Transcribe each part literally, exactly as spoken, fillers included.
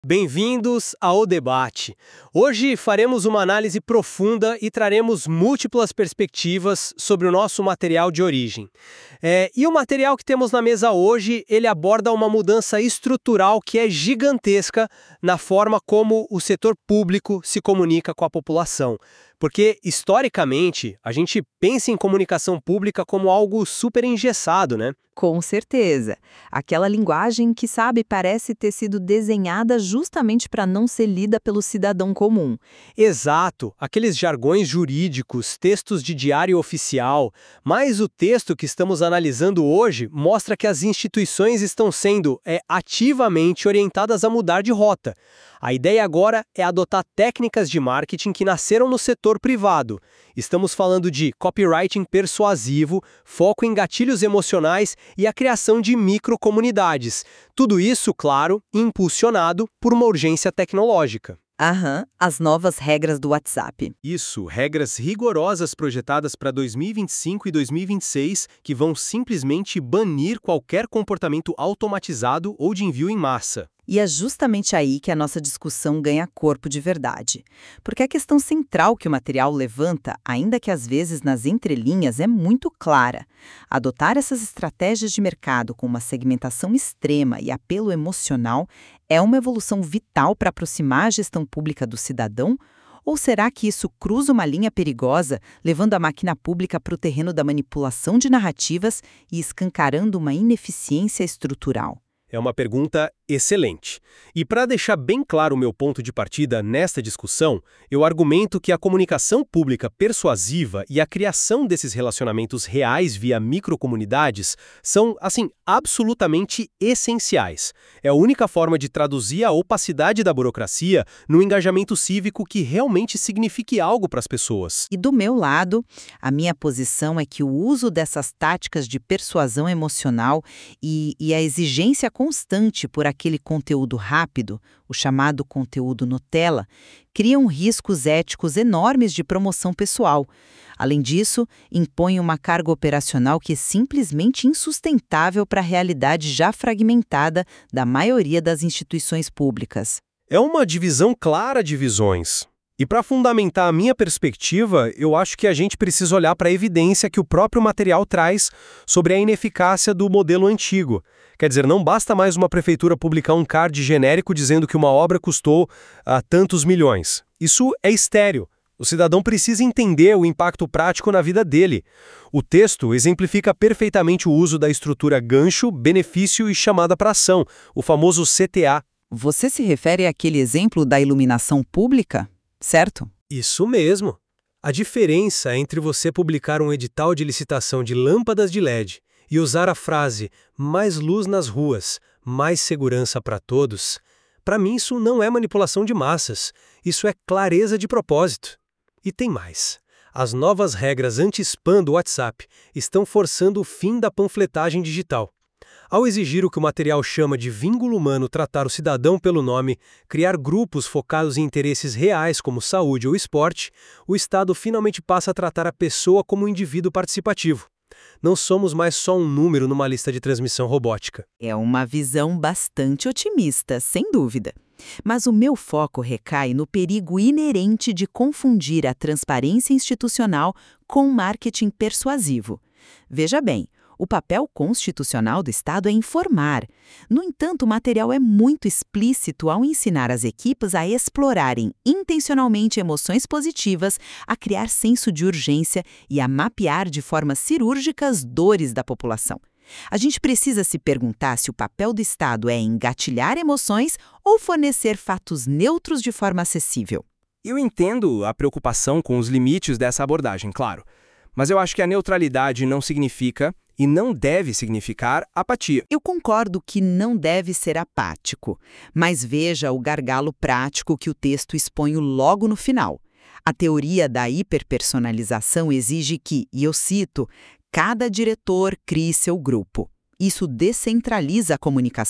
Bem-vindos ao debate. Hoje faremos uma análise profunda e traremos múltiplas perspectivas sobre o nosso material de origem. É, e o material que temos na mesa hoje, ele aborda uma mudança estrutural que é gigantesca na forma como o setor público se comunica com a população. Porque, historicamente, a gente pensa em comunicação pública como algo super engessado, né? Com certeza. Aquela linguagem que, sabe, parece ter sido desenhada justamente para não ser lida pelo cidadão comum. Exato, aqueles jargões jurídicos, textos de diário oficial, mas o texto que estamos analisando hoje mostra que as instituições estão sendo é, ativamente orientadas a mudar de rota. A ideia agora é adotar técnicas de marketing que nasceram no setor privado. Estamos falando de copywriting persuasivo, foco em gatilhos emocionais e a criação de microcomunidades. Tudo isso, claro, impulsionado por uma urgência tecnológica. Aham, as novas regras do WhatsApp. Isso, regras rigorosas projetadas para dois mil e vinte e cinco e dois mil e vinte e seis que vão simplesmente banir qualquer comportamento automatizado ou de envio em massa. E é justamente aí que a nossa discussão ganha corpo de verdade. Porque a questão central que o material levanta, ainda que às vezes nas entrelinhas, é muito clara. Adotar essas estratégias de mercado com uma segmentação extrema e apelo emocional é uma evolução vital para aproximar a gestão pública do cidadão? Ou será que isso cruza uma linha perigosa, levando a máquina pública para o terreno da manipulação de narrativas e escancarando uma ineficiência estrutural? É uma pergunta excelente. E para deixar bem claro o meu ponto de partida nesta discussão, eu argumento que a comunicação pública persuasiva e a criação desses relacionamentos reais via microcomunidades são, assim, absolutamente essenciais. É a única forma de traduzir a opacidade da burocracia no engajamento cívico que realmente signifique algo para as pessoas. E do meu lado, a minha posição é que o uso dessas táticas de persuasão emocional e, e a exigência constante por aquele conteúdo rápido, o chamado conteúdo Nutella, criam riscos éticos enormes de promoção pessoal. Além disso, impõe uma carga operacional que é simplesmente insustentável para a realidade já fragmentada da maioria das instituições públicas. É uma divisão clara de visões. E para fundamentar a minha perspectiva, eu acho que a gente precisa olhar para a evidência que o próprio material traz sobre a ineficácia do modelo antigo. Quer dizer, não basta mais uma prefeitura publicar um card genérico dizendo que uma obra custou ah, tantos milhões. Isso é estéril. O cidadão precisa entender o impacto prático na vida dele. O texto exemplifica perfeitamente o uso da estrutura gancho, benefício e chamada para ação, o famoso C T A. Você se refere àquele exemplo da iluminação pública? Certo? Isso mesmo. A diferença entre você publicar um edital de licitação de lâmpadas de L E D e usar a frase mais luz nas ruas, mais segurança para todos, para mim isso não é manipulação de massas, isso é clareza de propósito. E tem mais. As novas regras anti-spam do WhatsApp estão forçando o fim da panfletagem digital. Ao exigir o que o material chama de vínculo humano tratar o cidadão pelo nome, criar grupos focados em interesses reais como saúde ou esporte, o Estado finalmente passa a tratar a pessoa como um indivíduo participativo. Não somos mais só um número numa lista de transmissão robótica. É uma visão bastante otimista, sem dúvida. Mas o meu foco recai no perigo inerente de confundir a transparência institucional com marketing persuasivo. Veja bem, o papel constitucional do Estado é informar. No entanto, o material é muito explícito ao ensinar as equipes a explorarem intencionalmente emoções positivas, a criar senso de urgência e a mapear de forma cirúrgica as dores da população. A gente precisa se perguntar se o papel do Estado é engatilhar emoções ou fornecer fatos neutros de forma acessível. Eu entendo a preocupação com os limites dessa abordagem, claro. Mas eu acho que a neutralidade não significa e não deve significar apatia. Eu concordo que não deve ser apático, mas veja o gargalo prático que o texto expõe logo no final. A teoria da hiperpersonalização exige que, e eu cito, cada diretor crie seu grupo. Isso descentraliza a comunicação.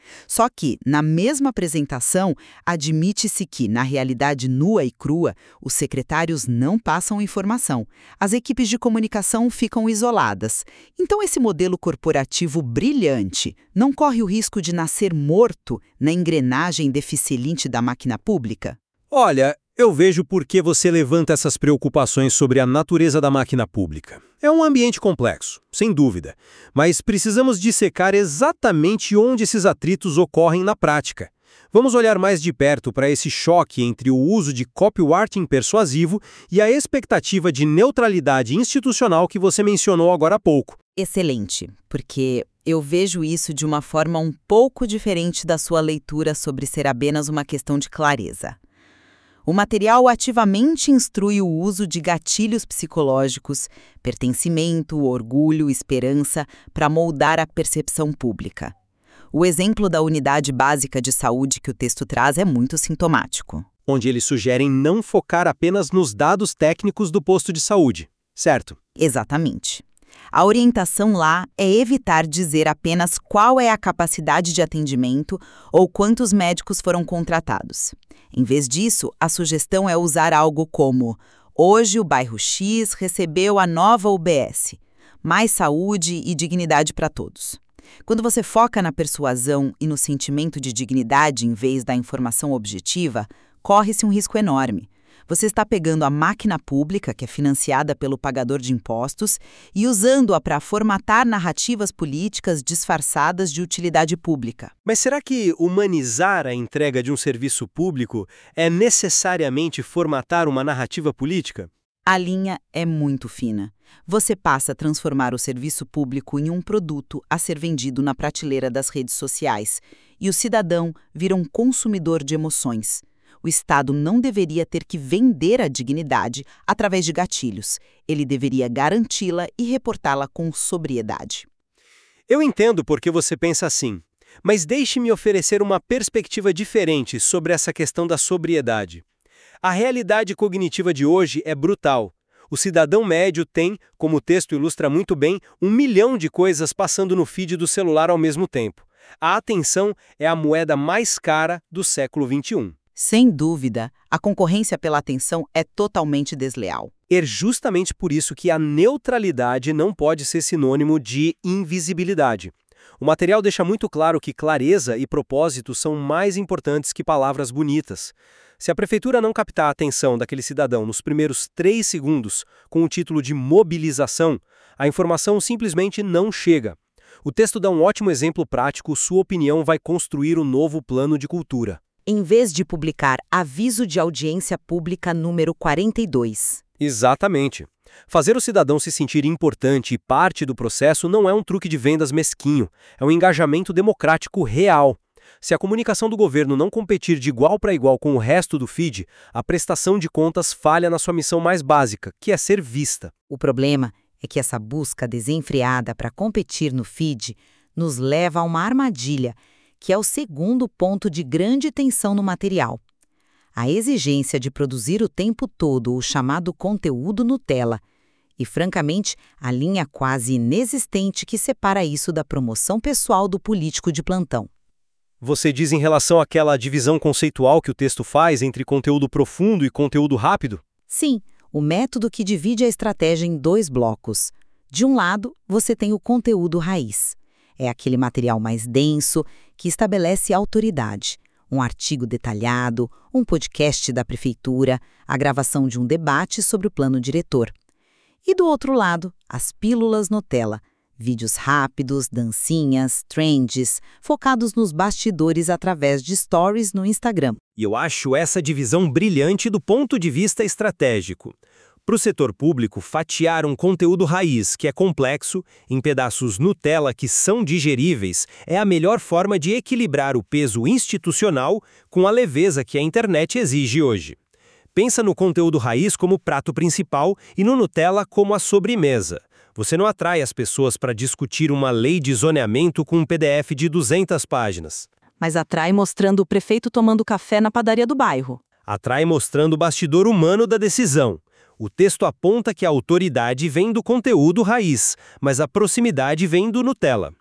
Só que, na mesma apresentação, admite-se que, na realidade nua e crua, os secretários não passam informação. As equipes de comunicação ficam isoladas. Então, esse modelo corporativo brilhante não corre o risco de nascer morto na engrenagem deficiente da máquina pública? Olha, eu vejo por que você levanta essas preocupações sobre a natureza da máquina pública. É um ambiente complexo, sem dúvida, mas precisamos dissecar exatamente onde esses atritos ocorrem na prática. Vamos olhar mais de perto para esse choque entre o uso de copywriting persuasivo e a expectativa de neutralidade institucional que você mencionou agora há pouco. Excelente, porque eu vejo isso de uma forma um pouco diferente da sua leitura sobre ser apenas uma questão de clareza. O material ativamente instrui o uso de gatilhos psicológicos, pertencimento, orgulho, esperança, para moldar a percepção pública. O exemplo da unidade básica de saúde que o texto traz é muito sintomático. Onde eles sugerem não focar apenas nos dados técnicos do posto de saúde, certo? Exatamente. A orientação lá é evitar dizer apenas qual é a capacidade de atendimento ou quantos médicos foram contratados. Em vez disso, a sugestão é usar algo como: hoje o bairro X recebeu a nova U B S, mais saúde e dignidade para todos. Quando você foca na persuasão e no sentimento de dignidade em vez da informação objetiva, corre-se um risco enorme. Você está pegando a máquina pública, que é financiada pelo pagador de impostos, e usando-a para formatar narrativas políticas disfarçadas de utilidade pública. Mas será que humanizar a entrega de um serviço público é necessariamente formatar uma narrativa política? A linha é muito fina. Você passa a transformar o serviço público em um produto a ser vendido na prateleira das redes sociais, e o cidadão vira um consumidor de emoções. O Estado não deveria ter que vender a dignidade através de gatilhos. Ele deveria garanti-la e reportá-la com sobriedade. Eu entendo por que você pensa assim, mas deixe-me oferecer uma perspectiva diferente sobre essa questão da sobriedade. A realidade cognitiva de hoje é brutal. O cidadão médio tem, como o texto ilustra muito bem, um milhão de coisas passando no feed do celular ao mesmo tempo. A atenção é a moeda mais cara do século vinte e um. Sem dúvida, a concorrência pela atenção é totalmente desleal. É justamente por isso que a neutralidade não pode ser sinônimo de invisibilidade. O material deixa muito claro que clareza e propósito são mais importantes que palavras bonitas. Se a prefeitura não captar a atenção daquele cidadão nos primeiros três segundos com o título de mobilização, a informação simplesmente não chega. O texto dá um ótimo exemplo prático, sua opinião vai construir o novo plano de cultura. Em vez de publicar aviso de audiência pública número quarenta e dois. Exatamente. Fazer o cidadão se sentir importante e parte do processo não é um truque de vendas mesquinho, é um engajamento democrático real. Se a comunicação do governo não competir de igual para igual com o resto do feed, a prestação de contas falha na sua missão mais básica, que é ser vista. O problema é que essa busca desenfreada para competir no feed nos leva a uma armadilha, que é o segundo ponto de grande tensão no material. A exigência de produzir o tempo todo o chamado conteúdo Nutella e, francamente, a linha quase inexistente que separa isso da promoção pessoal do político de plantão. Você diz em relação àquela divisão conceitual que o texto faz entre conteúdo profundo e conteúdo rápido? Sim, o método que divide a estratégia em dois blocos. De um lado, você tem o conteúdo raiz. É aquele material mais denso que estabelece autoridade. Um artigo detalhado, um podcast da prefeitura, a gravação de um debate sobre o plano diretor. E do outro lado, as pílulas Nutella. Vídeos rápidos, dancinhas, trends, focados nos bastidores através de stories no Instagram. E eu acho essa divisão brilhante do ponto de vista estratégico. Para o setor público, fatiar um conteúdo raiz, que é complexo, em pedaços Nutella que são digeríveis, é a melhor forma de equilibrar o peso institucional com a leveza que a internet exige hoje. Pensa no conteúdo raiz como prato principal e no Nutella como a sobremesa. Você não atrai as pessoas para discutir uma lei de zoneamento com um P D F de duzentas páginas. Mas atrai mostrando o prefeito tomando café na padaria do bairro. Atrai mostrando o bastidor humano da decisão. O texto aponta que a autoridade vem do conteúdo raiz, mas a proximidade vem do Nutella.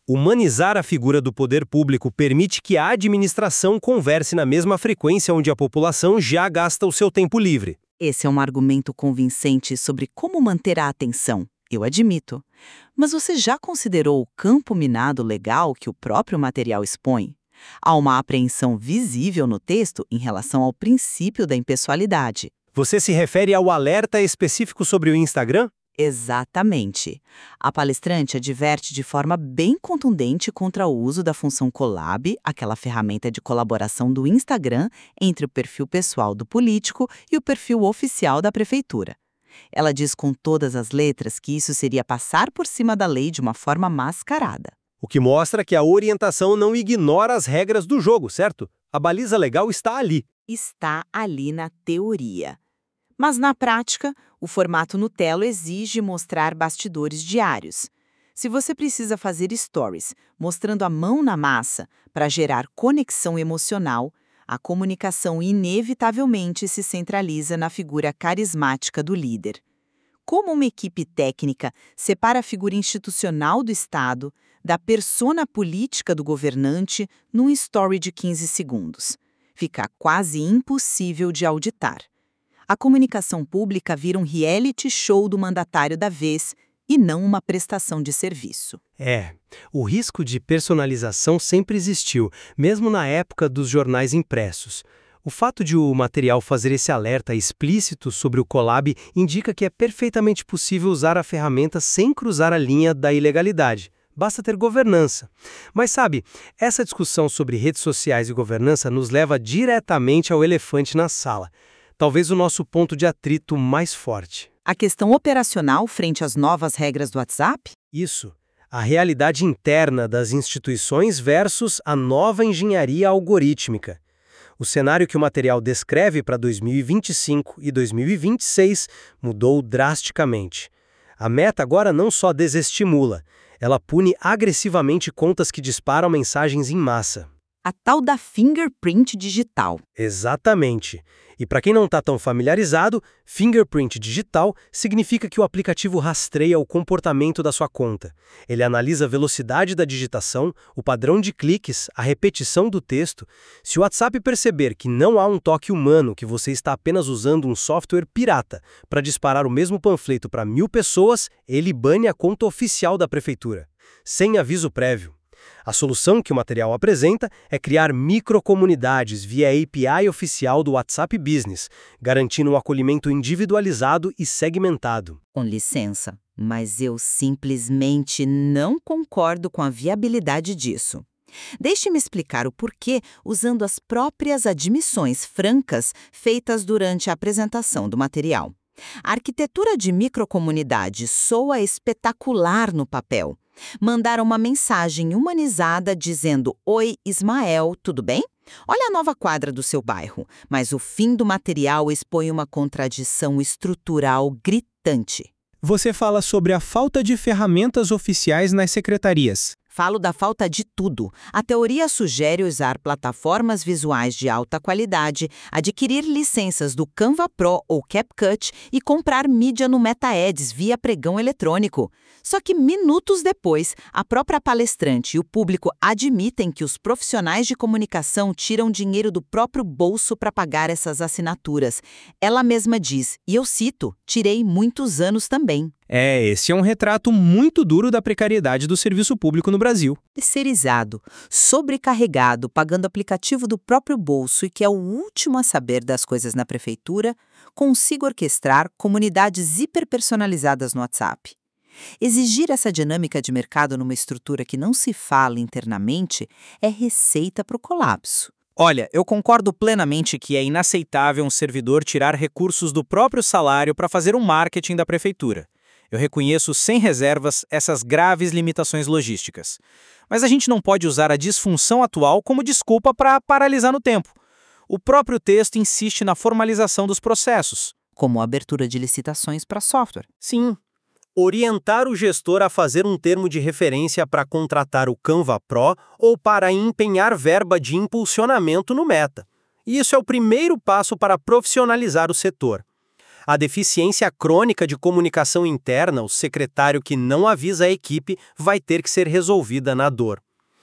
Humanizar a figura do poder público permite que a administração converse na mesma frequência onde a população já gasta o seu tempo livre. Esse é um argumento convincente sobre como manter a atenção, eu admito. Mas você já considerou o campo minado legal que o próprio material expõe? Há uma apreensão visível no texto em relação ao princípio da impessoalidade. Você se refere ao alerta específico sobre o Instagram? Exatamente. A palestrante adverte de forma bem contundente contra o uso da função Collab, aquela ferramenta de colaboração do Instagram entre o perfil pessoal do político e o perfil oficial da prefeitura. Ela diz com todas as letras que isso seria passar por cima da lei de uma forma mascarada. O que mostra que a orientação não ignora as regras do jogo, certo? A baliza legal está ali. Está ali na teoria. Mas, na prática, o formato Nutella exige mostrar bastidores diários. Se você precisa fazer stories mostrando a mão na massa para gerar conexão emocional, a comunicação inevitavelmente se centraliza na figura carismática do líder. Como uma equipe técnica separa a figura institucional do Estado da persona política do governante num story de quinze segundos? Fica quase impossível de auditar. A comunicação pública vira um reality show do mandatário da vez e não uma prestação de serviço. É, o risco de personalização sempre existiu, mesmo na época dos jornais impressos. O fato de o material fazer esse alerta explícito sobre o Collab indica que é perfeitamente possível usar a ferramenta sem cruzar a linha da ilegalidade. Basta ter governança. Mas sabe, essa discussão sobre redes sociais e governança nos leva diretamente ao elefante na sala. Talvez o nosso ponto de atrito mais forte. A questão operacional frente às novas regras do WhatsApp? Isso. A realidade interna das instituições versus a nova engenharia algorítmica. O cenário que o material descreve para dois mil e vinte e cinco e dois mil e vinte e seis mudou drasticamente. A Meta agora não só desestimula, ela pune agressivamente contas que disparam mensagens em massa. A tal da fingerprint digital. Exatamente. E para quem não está tão familiarizado, fingerprint digital significa que o aplicativo rastreia o comportamento da sua conta. Ele analisa a velocidade da digitação, o padrão de cliques, a repetição do texto. Se o WhatsApp perceber que não há um toque humano, que você está apenas usando um software pirata para disparar o mesmo panfleto para mil pessoas, ele bane a conta oficial da prefeitura, sem aviso prévio. A solução que o material apresenta é criar microcomunidades via A P I oficial do WhatsApp Business, garantindo um acolhimento individualizado e segmentado. Com licença, mas eu simplesmente não concordo com a viabilidade disso. Deixe-me explicar o porquê usando as próprias admissões francas feitas durante a apresentação do material. A arquitetura de microcomunidade soa espetacular no papel. Mandar uma mensagem humanizada dizendo: "Oi, Ismael, tudo bem? Olha a nova quadra do seu bairro." Mas o fim do material expõe uma contradição estrutural gritante. Você fala sobre a falta de ferramentas oficiais nas secretarias. Falo da falta de tudo. A teoria sugere usar plataformas visuais de alta qualidade, adquirir licenças do Canva Pro ou CapCut e comprar mídia no MetaAds via pregão eletrônico. Só que minutos depois, a própria palestrante e o público admitem que os profissionais de comunicação tiram dinheiro do próprio bolso para pagar essas assinaturas. Ela mesma diz, e eu cito, tirei muitos anos também. É, esse é um retrato muito duro da precariedade do serviço público no Brasil. Terceirizado, sobrecarregado, pagando aplicativo do próprio bolso e que é o último a saber das coisas na prefeitura, consigo orquestrar comunidades hiperpersonalizadas no WhatsApp. Exigir essa dinâmica de mercado numa estrutura que não se fala internamente é receita para o colapso. Olha, eu concordo plenamente que é inaceitável um servidor tirar recursos do próprio salário para fazer um marketing da prefeitura. Eu reconheço sem reservas essas graves limitações logísticas. Mas a gente não pode usar a disfunção atual como desculpa para paralisar no tempo. O próprio texto insiste na formalização dos processos. Como a abertura de licitações para software. Sim. Orientar o gestor a fazer um termo de referência para contratar o Canva Pro ou para empenhar verba de impulsionamento no Meta. E isso é o primeiro passo para profissionalizar o setor. A deficiência crônica de comunicação interna, o secretário que não avisa a equipe, vai ter que ser resolvida na dor.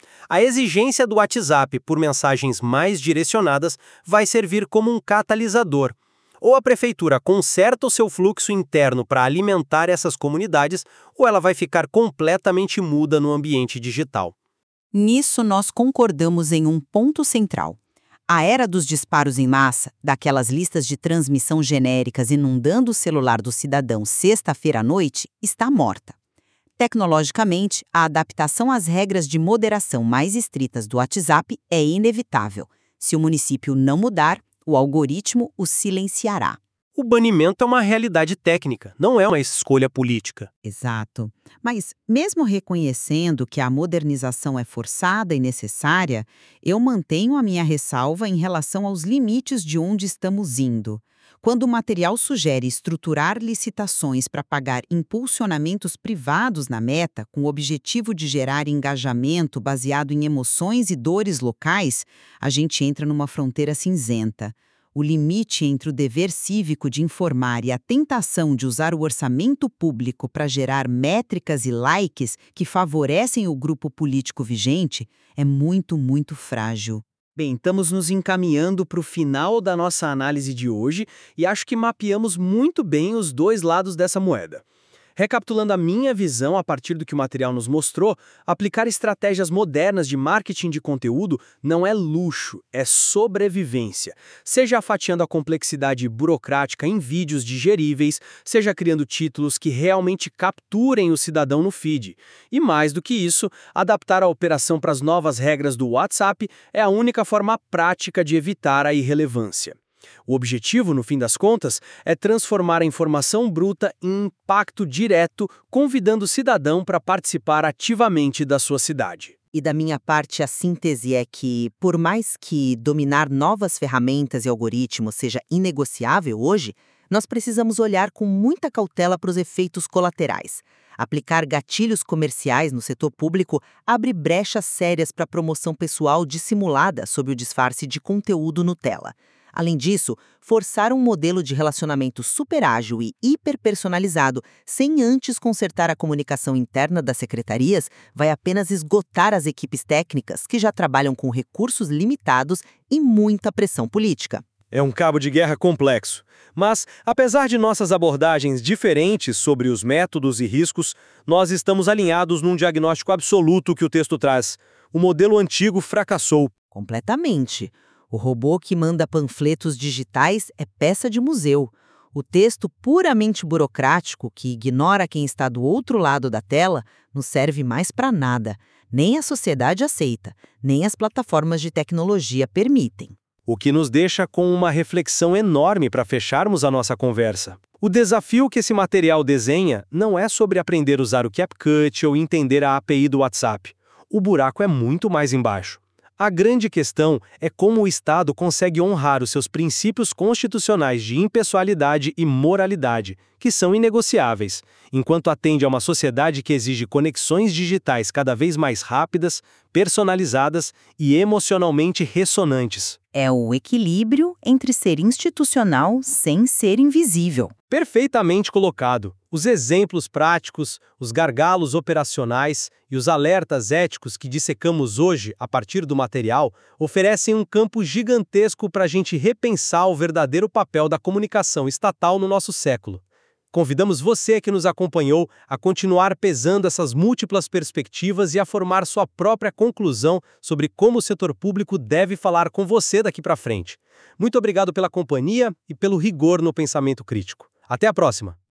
A exigência do WhatsApp por mensagens mais direcionadas vai servir como um catalisador. Ou a prefeitura conserta o seu fluxo interno para alimentar essas comunidades, ou ela vai ficar completamente muda no ambiente digital. Nisso, nós concordamos em um ponto central. A era dos disparos em massa, daquelas listas de transmissão genéricas inundando o celular do cidadão sexta-feira à noite, está morta. Tecnologicamente, a adaptação às regras de moderação mais estritas do WhatsApp é inevitável. Se o município não mudar, o algoritmo o silenciará. O banimento é uma realidade técnica, não é uma escolha política. Exato. Mas, mesmo reconhecendo que a modernização é forçada e necessária, eu mantenho a minha ressalva em relação aos limites de onde estamos indo. Quando o material sugere estruturar licitações para pagar impulsionamentos privados na meta, com o objetivo de gerar engajamento baseado em emoções e dores locais, a gente entra numa fronteira cinzenta. O limite entre o dever cívico de informar e a tentação de usar o orçamento público para gerar métricas e likes que favorecem o grupo político vigente é muito, muito frágil. Bem, estamos nos encaminhando para o final da nossa análise de hoje e acho que mapeamos muito bem os dois lados dessa moeda. Recapitulando a minha visão a partir do que o material nos mostrou, aplicar estratégias modernas de marketing de conteúdo não é luxo, é sobrevivência. Seja fatiando a complexidade burocrática em vídeos digeríveis, seja criando títulos que realmente capturem o cidadão no feed. E mais do que isso, adaptar a operação para as novas regras do WhatsApp é a única forma prática de evitar a irrelevância. O objetivo, no fim das contas, é transformar a informação bruta em impacto direto, convidando o cidadão para participar ativamente da sua cidade. E da minha parte, a síntese é que, por mais que dominar novas ferramentas e algoritmos seja inegociável hoje, nós precisamos olhar com muita cautela para os efeitos colaterais. Aplicar gatilhos comerciais no setor público abre brechas sérias para a promoção pessoal dissimulada sob o disfarce de conteúdo Nutella. Além disso, forçar um modelo de relacionamento super ágil e hiperpersonalizado sem antes consertar a comunicação interna das secretarias vai apenas esgotar as equipes técnicas que já trabalham com recursos limitados e muita pressão política. É um cabo de guerra complexo. Mas, apesar de nossas abordagens diferentes sobre os métodos e riscos, nós estamos alinhados num diagnóstico absoluto que o texto traz. O modelo antigo fracassou. Completamente. O robô que manda panfletos digitais é peça de museu. O texto puramente burocrático, que ignora quem está do outro lado da tela, não serve mais para nada. Nem a sociedade aceita, nem as plataformas de tecnologia permitem. O que nos deixa com uma reflexão enorme para fecharmos a nossa conversa. O desafio que esse material desenha não é sobre aprender a usar o CapCut ou entender a A P I do WhatsApp. O buraco é muito mais embaixo. A grande questão é como o Estado consegue honrar os seus princípios constitucionais de impessoalidade e moralidade, que são inegociáveis, enquanto atende a uma sociedade que exige conexões digitais cada vez mais rápidas, personalizadas e emocionalmente ressonantes. É o equilíbrio entre ser institucional sem ser invisível. Perfeitamente colocado. Os exemplos práticos, os gargalos operacionais e os alertas éticos que dissecamos hoje a partir do material oferecem um campo gigantesco para a gente repensar o verdadeiro papel da comunicação estatal no nosso século. Convidamos você que nos acompanhou a continuar pesando essas múltiplas perspectivas e a formar sua própria conclusão sobre como o setor público deve falar com você daqui para frente. Muito obrigado pela companhia e pelo rigor no pensamento crítico. Até a próxima!